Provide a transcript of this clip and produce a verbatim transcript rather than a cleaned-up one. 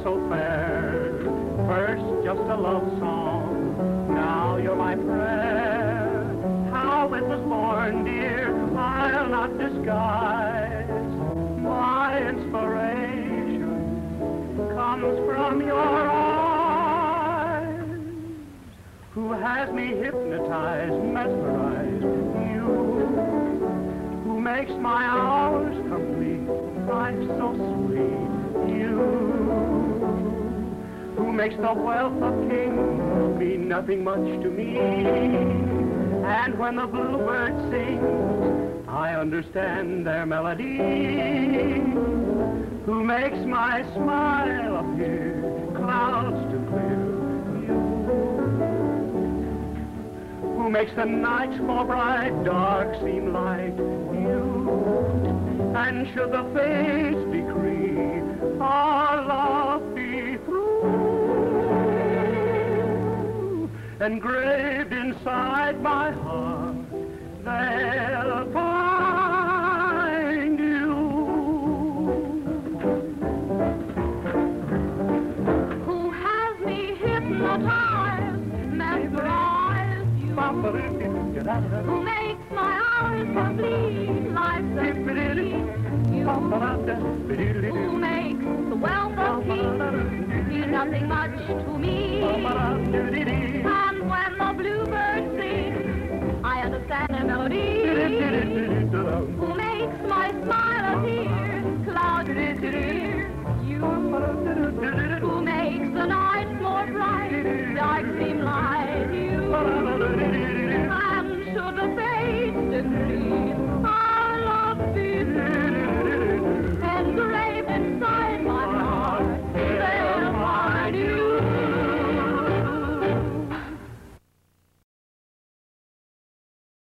so fair. First just a love song, now you're my prayer. How it was born, dear, I'll not disguise. My inspiration comes from your eyes. Who has me hypnotized, mesmerized? You, who makes my hours complete, life so sweet. You, who makes the wealth of kings mean nothing much to me. And when the bluebird sings, I understand their melody. Who makes my smile appear, clouds to clear. You, who makes the nights more bright, dark seem light. You, and should the fates decree our love be through, engraved inside my heart, they'll find you. Who has me hypnotized, mesmerized? You, who makes my hours complete, life so sweet. You, who makes the wealth of kings mean nothing much to me. And when the bluebird sings, I understand their melody.